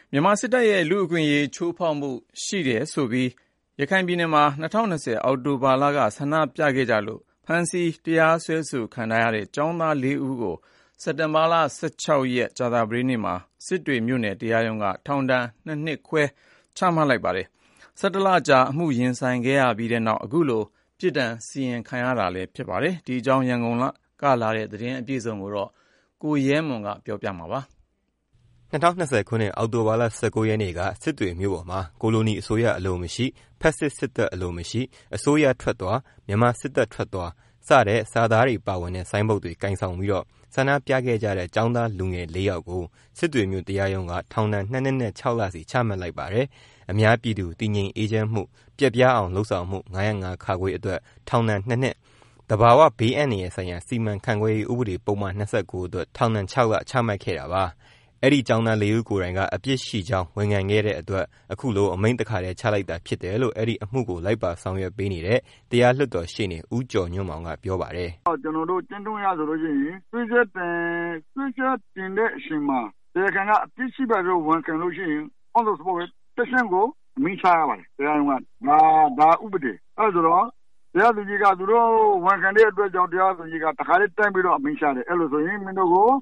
မြန်မာစစ်တပ်ရဲ့လူ့အခွင့်အရေးချိုးဖောက်မှုရှိတယ်ဆိုပြီးရခိုင်ပြည်နယ်မှာ2020အောက်တိုဘာလကဆန္ဒပြခဲ့ကြလို့ဖမ်းဆီးတရားစွဲဆိုခံထားရတဲ့ကျောင်းသား4ဦးကိုစက်တင်ဘာလ16ရက်ကြာသပတေးနေ့မှာစစ်တွေမြို့နယ်တရားရုံးကထောင်ဒဏ်2နှစ်ခွဲချမှတ်လိုက်ပါတယ်။17လကြာအမှုရင်ဆိုင်ခဲ့ရပြီးတဲ့နောက်အခုလိုပြစ်ဒဏ်စီရင်ခံရတာလည်းဖြစ်ပါတယ်။ဒီအကြောင်းရန်ကုန်ကလာတဲ့သတင်းအပြည့်အစုံကိုတော့ကိုရဲမွန်ကပြောပြမှာပါ။2020ခုနှစ်အောက်တိုဘာလ19ရက်နေ့ကစစ်တွေမြို့ပေါ်မှာကိုလိုနီအစိုးရအလိုမရှိဖက်စစ်စစ်တပ်အလိုမရှိအစိုးရထွက်သွားမြန်မာစစ်တပ်ထွက်သွားစတဲ့စာသားတွေပါဝင်တဲ့ဆိုင်းဘုတ်တွေကင်ဆောင်ပြီးတော့ဆန္ဒပြခဲ့ကြတဲ့ကျောင်းသားလူငယ်4ယောက်ကိုစစ်တွေမြို့တရားရုံးကထောင်ဒဏ်2နှစ်နဲ့6လစီချမှတ်လိုက်ပါတယ်။အများပြည်သူတည်ငြိမ်အေးချမ်းမှုပြက်ပြားအောင်လှုပ်ဆောင်မှု905ခါခွေအတွက်ထောင်ဒဏ်2နှစ်တဘာဝဘေးအန္တရာယ်ဆိုင်ရာစီမံခန့်ခွဲရေးဥပဒေပုံမှန်29အတွက်ထောင်ဒဏ်6လချမှတ်ခဲ့တာပါ။အဲ့ဒီကျောင်းသား4ဦးကိုယ်တိုင်ကအပြစ်ရှိကြောင်းဝန်ခံခဲ့တဲ့အတွက်အခုလိုအမိန့်တခါတည်းချလိုက်တာဖြစ်တယ်လို့အဲ့ဒီအမှုကိုလိုက်ပါဆောင်ရွက်ပေးနေတဲ့တရားလွှတ်တော်ရှေ့နေဦးကျော်ညွန့်မောင်ကပြောပါတယ်။ကျွန်တော်တို့ကျင့်သုံးရဆိုလို့ရှိရင်ဆွေးချက်တင်တဲ့အချိန်မှာတရားခံကအပြစ်ရှိပါလို့ဝန်ခံလို့ရှိရင် on the spot တရှင်းကိုအမိန့်ချရပါတယ်။တရားရုံးကဒါဥပဒေအဲ့ဆိုတော့တရားသူကြီးကသူတို့ဝန်ခံတဲ့အတွက်ကြောင့်တရားသူကြီးကတခါလေးတိုင်ပြီးတော့အမိန့်ချတယ်အဲ့လိုဆိုရင်မင်းတို့ကို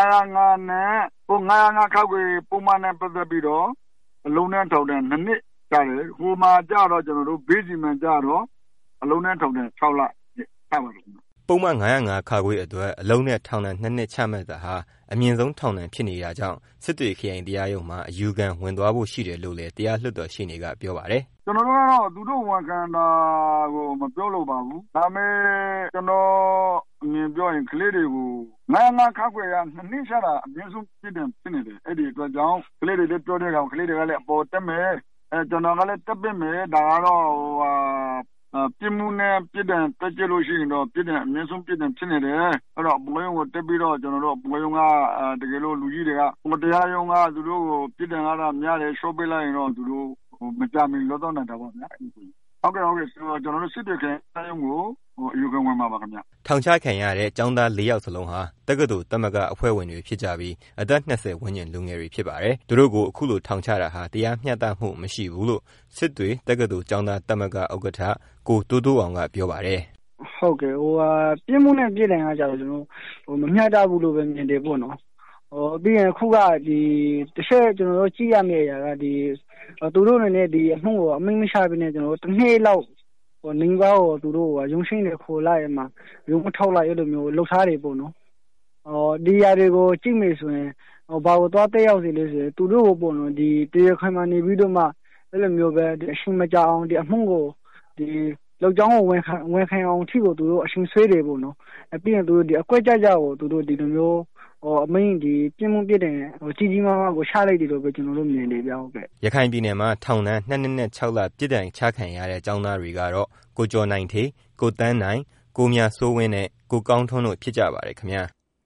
905နဲ့905ခောက်ကိုပုံမှန်နဲ့ပတ်သက်ပြီးတော့အလုံးနဲ့ထောက်တဲ့2နှစ်ကြာတယ်ဟိုမှာကြာတော့ကျွန်တော်တို့ဘေးစီမံကြာတော့အလုံးနဲ့ထောက်တဲ့6လချပါတယ်ပုံမှန်905ခါခွေအတွက်အလုံးနဲ့ထောင်ဒဏ်2နှစ်ချမှတ်တာဟာအမြင့်ဆုံးထောင်ဒဏ်ဖြစ်နေတာကြောင့်စစ်တွေခရိုင်တရားရုံးမှာအယူခံဝင်သွားဖို့ရှိတယ်လို့လည်းတရားလွှတ်တော်ရှေ့နေကပြောပါတယ်ကျွန်တော်တို့ကတော့သူတို့ဝန်ခံတာကိုမပြောလို့ပါဘူးဒါပေမဲ့ကျွန်တော်အမြင်ပြောရင်ကလေးတွေကို905ခါခွေရ2နှစ်ချတာအမြင့်ဆုံးဖြစ်တယ်ဖြစ်နေတယ်အဲ့ဒီအတွက်ကြောင့်ကလေးတွေလည်းပြောတဲ့ကောင်ကလေးတွေကလည်းအပေါ်တက်မယ်ကျွန်တော်ကလည်းတက်ပြမယ်ဒါကတော့ပြမှုနဲ့ပြည်တယ်တက်ကြလို့ရှိရင်တော့ပြည်တယ်အမြင့်ဆုံးပြည်တယ်ဖြစ်နေတယ်အဲ့တော့ဘွေးကိုတက်ပြီးတော့ကျွန်တော်တို့ဘွေးရုံးကတကယ်လို့လူကြီးတွေကတရားရုံးကသူတို့ကိုပြည်တယ်ကတော့များတယ်ရှော့ပေးလိုက်ရင်တော့သူတို့မကြမီလောတော့နေတာပေါ့ဗျာဟုတ်ကဲ့ကျွန်တော်တို့စစ်တွေတရားရုံးကိုအယူခံဝင်မှာပါခင်ဗျထောင်ချခံရတဲ့ကျောင်းသား4ယောက်စလုံးဟာတက္ကသိုလ်သမဂ္ဂအဖွဲ့ဝင်တွေဖြစ်ကြပြီးအသက်20ဝန်းကျင်လူငယ်တွေဖြစ်ပါတယ်သူတို့ကိုအခုလိုထောင်ချတာဟာတရားမျှတမှုမရှိဘူးလို့စစ်တွေတက္ကသိုလ်ကျောင်းသားသမဂ္ဂဥက္ကဋ္ဌကိုတိုးတိုးအောင်ကပြောပါတယ်ဟုတ်ကဲ့ပြင်းမှုနဲ့ပြည်တယ်ကကြတော့ကျွန်တော်မမျှတဘူးလို့ပဲမြင်တယ်ပေါ့နော်ပြီးရင်အခုကဒီတစ်ချက်ကျွန်တော်တို့ကြည့်ရမယ့်အရာကဒီသူတို့အနေနဲ့ဒီအမှုကိုအမိန့်မချဘဲနဲ့ကျွန်တော်တို့တစ်နှစ်လောက်နေပါတော့သူတို့ရုံးရှင်းတွေခေါ်လိုက်ရမှာရုံးမထောက်လိုက်ရလို့မျိုးလှုပ်ရှားတွေပေါ့နော်ဒီຢာတွေကိုကြည့်မယ်ဆိုရင်ဘာကိုသွားတက်ရောက်စီလဲဆိုရင်သူတို့ကိုပေါ့နော်ဒီတရားခွင်မှာနေပြီးတော့မှအဲ့လိုမျိုးပဲဒီအရှင်မကြအောင်ဒီအမှုကိုဒီလောက်ကြောင်းကိုဝန်ခံအောင်ထိကိုသူတို့အရှင်ဆွေးတယ်ပေါ့နော်ပြီးရင်သူတို့ဒီအကွက်ကြကြကိုသူတို့ဒီလိုမျိုးအမိန်ဒီပြင်းမှုပြတဲ့ကြီးကြီးမားမားကိုချလိုက်တယ်လို့ပဲကျွန်တော်တို့မြင်နေပြဟုတ်ကဲ့ရခိုင်ပြည်နယ်မှာထောင်ဒဏ်2နှစ်နဲ့6လပြစ်ဒဏ်ချခံရတဲ့ကျောင်းသားတွေကတော့ကိုကျော်နိုင်ထေကိုတန်းနိုင်ကိုမြစိုးဝင်းနဲ့ကိုကောင်းထွန်းတို့ဖြစ်ကြပါတယ်ခင်ဗျာ